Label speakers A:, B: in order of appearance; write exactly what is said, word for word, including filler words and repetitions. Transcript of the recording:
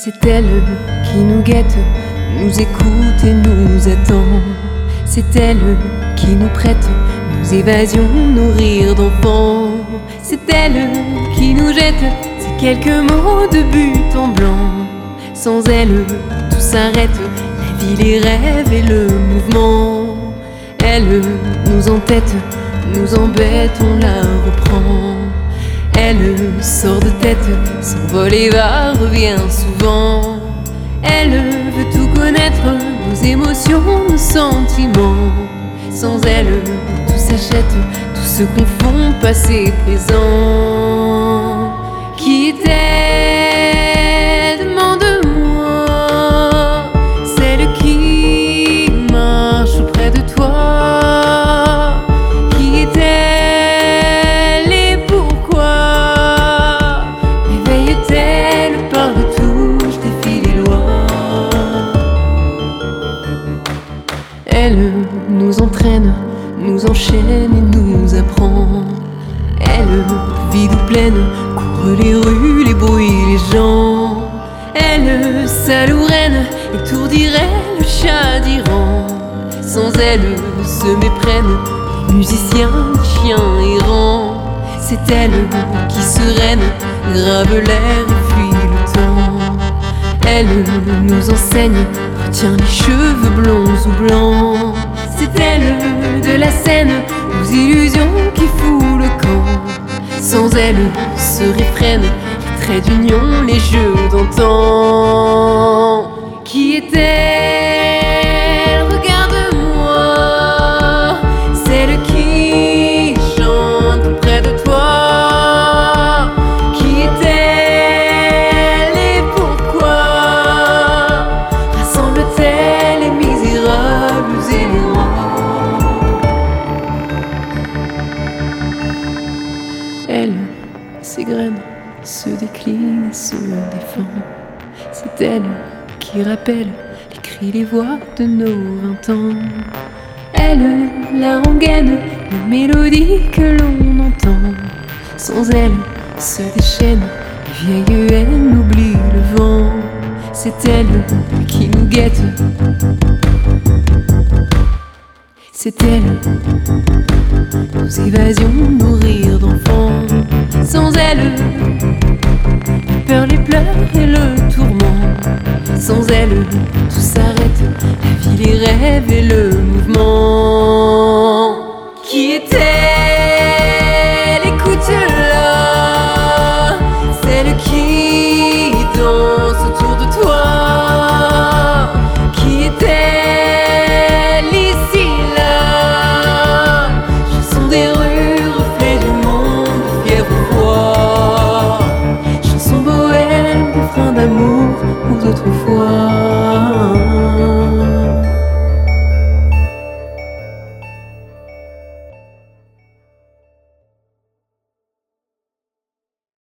A: C'est elle qui nous guette, nous écoute et nous attend. C'est elle qui nous prête nos évasions, nos rires d'enfants. C'est elle qui nous jette ces quelques mots de but en blanc. Sans elle, tout s'arrête, la vie, les rêves et le mouvement. Elle nous entête, nous embête, on la reprend. Elle sort de tête, s'envole et va, revient souvent. Elle veut tout connaître, nos émotions, nos sentiments. Sans elle, tout s'achète, tout se confond, passé, présent. Qui était, demande-moi, celle qui marche auprès de toi. Qui est-elle et pourquoi réveille-t-elle par le touche, défie les lois. Elle nous entraîne, nous enchaîne et nous apprend. Elle, vide ou pleine, court les rues, les bruits, les gens. Elle, salourène, étourdirait le chat d'Iran. Sans elle, se méprennent les musiciens, les chiens errants. C'est elle qui sereine, grave l'air et fuit le temps. Elle nous enseigne, retient les cheveux blonds ou blancs. C'est elle de la scène, nos illusions qui fout le camp. Sans elle se réfrènent les traits d'union, les jeux d'antan. Qui est-elle? Regarde-moi, celle qui chante auprès de toi. Qui est-elle et pourquoi rassemble-t-elle les misérables et les rois? Elle, ses graines, se décline et se défend. C'est elle qui rappelle les cris, les voix de nos vingt ans. Elle, la rengaine, les mélodies que l'on entend. Sans elle, se déchaîne, les vieilles haines oublient le vent. C'est elle qui nous guette. C'est elle, nos évasions, nos rires d'enfants. Sans elle, la peur, les pleurs et le tourment. Sans elle, tout s'arrête, la vie, les rêves et le mouvement. Qui est-elle? Écoute-la, celle qui danse autour de toi. Qui est-elle ici, là? Chanson des rues, reflet du monde, fièvre foi. Chanson bohème, refrain d'amour pour d'autres fois.